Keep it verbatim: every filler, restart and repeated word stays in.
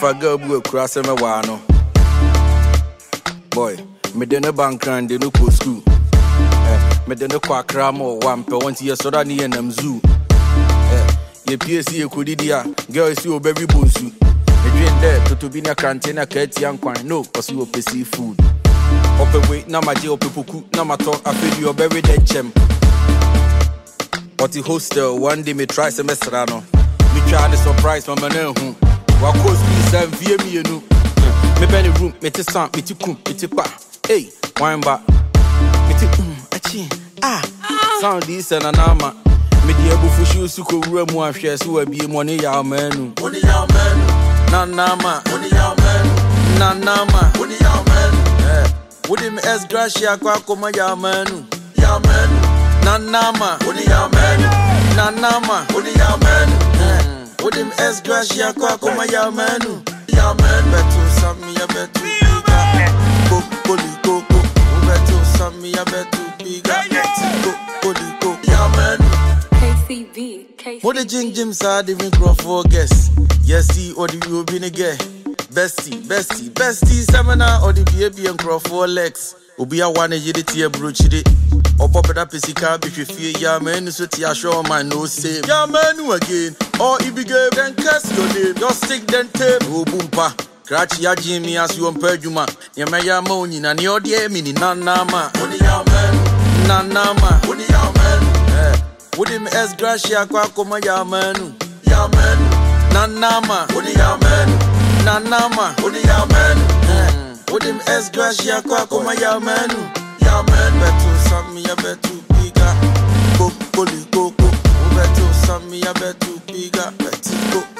if I go to cross me wano. Boy, me de no bank and de no go school. Eh, me de no kwa kramo one pe one year so that ni enam zoo. Eh, ye P S C e kodidia, girl see o baby bonsu. Me dream there to to be na cantina keti ankwan no, cause you o seafood. Ope wait na ma je ope poku na ma talk afedi your very dead chem. But the hostel one day me try semester no. Me try the surprise my man hu. Wa course be seven V M you know. Me be the room, me te sound, me te kum, me te pa. Hey, wine back. Me te um, achi. Ah. Sound this and anama. Me the able for shoes to go room one share so we be money ya manu. Money ya manu. Na nama. Money ya manu. Na nama. Money ya manu. Eh. Would him as gracia kwa koma ya manu. Ya manu. Na nama. Money ya manu. Na nama. Money ya manu. Eh. Would him as gracia kwa koma ya manu. Ya manu. Beto sami ya beto biga. Go poli go go. Beto sami ya beto biga. Go poli go. Ya manu. K C B, K C B. What the jing jim sad even cross for guess. Yes, see, or the you been again. Bestie, bestie, bestie, seminar, or the baby and cross for legs. Obi a one ye the tear brooch it. Or pop it up, is car, if you fear ya man, so tia show my no same. Ya man again, or if you gave then cast your name, your stick then tape, oh boompa. Cratch ya Jimmy as you on Perjuma. Ya maya moni, and your dear mini, nanama. Only ya man, nanama, only ya man. Would him as gracia kwa koma ya manu. Ya manu. Na nama. Uni ya manu. Na nama. Uni ya manu. Would him as gracia kwa koma ya manu. Ya manu. Beto sami ya betu biga. Go poli go go. Beto sami ya betu biga. Beti go.